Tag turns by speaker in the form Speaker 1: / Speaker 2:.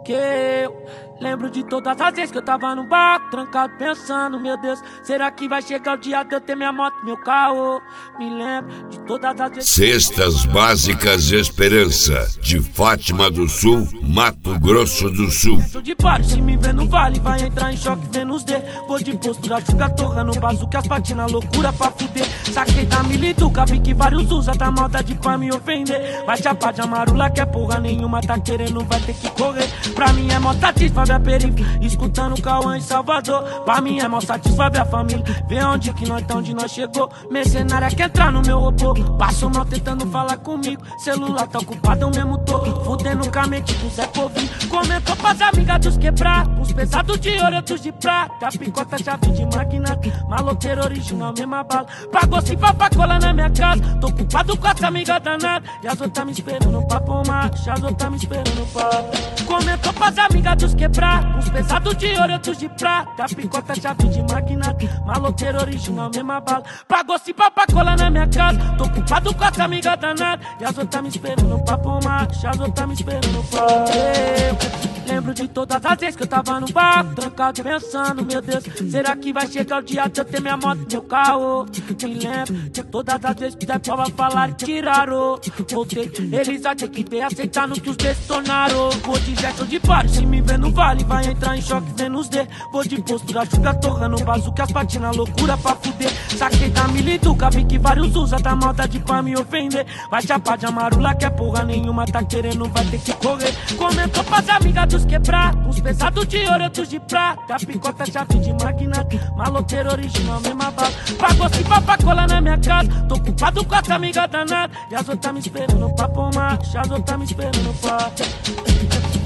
Speaker 1: Que eu lembro de todas as vezes que eu tava no bar, trancado pensando, meu Deus, será que vai chegar o dia de eu ter minha moto, meu carro? Me lembro de todas as vezes.
Speaker 2: Cestas Básicas Esperança, de Fátima do Sul, Mato Grosso do Sul.
Speaker 1: De paro, se me vê no vale, vai entrar em choque vendo os D. Vou de postura, chuga torrando bazuca, as patinas, loucura pra fuder. Saquei da milituca, vi que vários usa da maldade pra me ofender. Vai chapar de amarula que é porra nenhuma, tá querendo, vai ter que correr. Pra mim é mó satisfa ver a periferia, escutando o Cauã em Salvador. Pra mim é mó satisfa ver a família, ver onde que nós tá, onde nós chegou. Mercenária quer entrar no meu robô, passo mal tentando falar comigo. Celular tá ocupado, eu mesmo tô fudendo com a mente do Zé Povinho. Comentou pras amigas dos quebrar, uns pesados de ouro, outros de prata. Picota, chave de máquina, maloqueiro original, mesma bala. Pagou se pra colar na minha casa, tô ocupado com essa amiga danada. E as outras me esperando pra pomar, as outras me esperando pra... Comentou pras amigas dos quebrar, uns pesados de ouro, outros de prata. Picota, chave de máquina, maloqueiro original, mesma bala. Pagou se pra colar na minha casa, tô ocupado com essa amiga danada. E as outras me esperando pra pomar, as outras me esperando pra... Lembro de todas as vezes que eu tava no bar, trancado pensando, meu Deus, será que vai chegar o dia de eu ter minha moto, meu carro? Me lembro de todas as vezes que da prova falaram e tiraram. Voltei, eles acham que ter aceitando que os detonaram. Vou de gesto de paro, se me vê no vale, vai entrar em choque vendo os D. Vou de postura, chuga torrando bazuca, as patinas, loucura pra fuder. Saquei da milituca, vi que vários usa da maldade pra me ofender. Vai chapar de amarula que é porra nenhuma, tá querendo, vai ter que correr. Comentou pras amigas dos quebrar, uns pesados de ouro, outros de prata. Picota, chave de máquina, maloqueiro original, mesma bala. Pagou se pra colar na minha casa, tô ocupado com essa amiga danada. E as outras me esperando pra pomar, as outras me esperando pra...